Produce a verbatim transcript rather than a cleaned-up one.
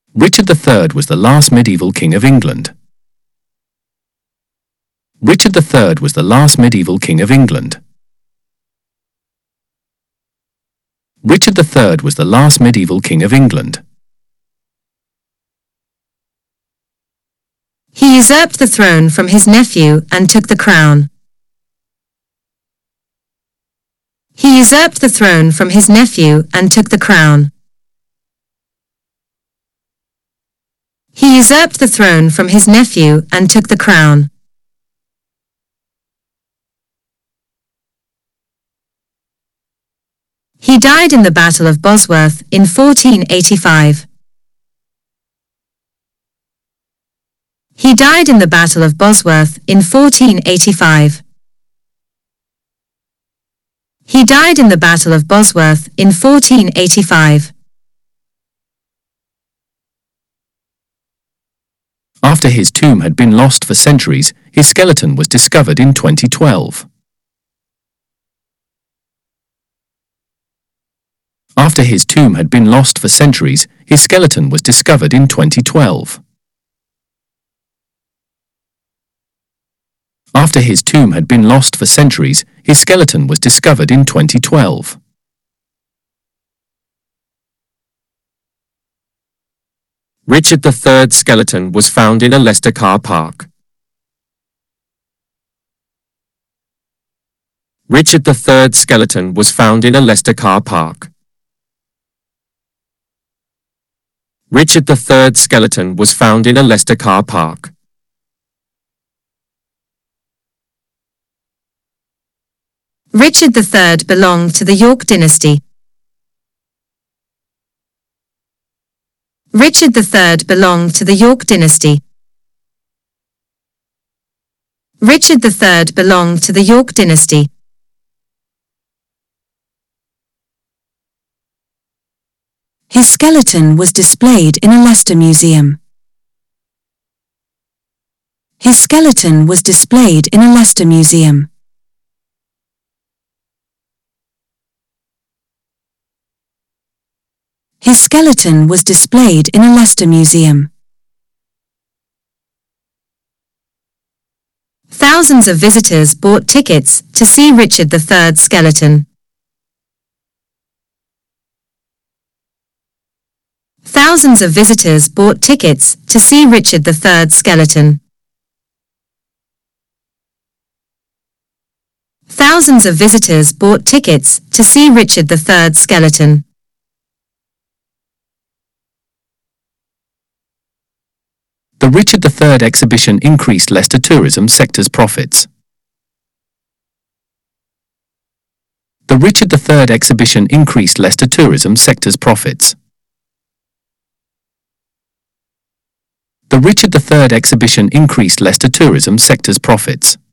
Richard the Third was the last medieval king of England. Richard the Third was the last medieval king of England. Richard the Third was the last medieval king of England. He usurped the throne from his nephew and took the crown. He usurped the throne from his nephew and took the crown. He usurped the throne from his nephew and took the crown. He died in the Battle of Bosworth in fourteen eighty-five. He died in the Battle of Bosworth in fourteen eighty-five. He died in the Battle of Bosworth in fourteen eighty-five. After his tomb had been lost for centuries, his skeleton was discovered in twenty twelve. After his tomb had been lost for centuries, his skeleton was discovered in twenty twelve. After his tomb had been lost for centuries, his skeleton was discovered in twenty twelve. Richard the Third's skeleton was found in a Leicester car park. Richard the Third's skeleton was found in a Leicester car park. Richard the Third's skeleton was found in a Leicester car park. Richard the Third belonged to the York dynasty. Richard the Third belonged to the York dynasty. Richard the Third belonged to the York dynasty. His skeleton was displayed in a Leicester museum. His skeleton was displayed in a Leicester museum. His skeleton was displayed in a Leicester museum. Thousands of visitors bought tickets to see Richard the Third's skeleton. Thousands of visitors bought tickets to see Richard the Third's skeleton. Thousands of visitors bought tickets to see Richard the Third's skeleton. The Richard the Third exhibition increased Leicester tourism sector's profits. The Richard the Third exhibition increased Leicester tourism sector's profits. The Richard the Third exhibition increased Leicester tourism sector's profits.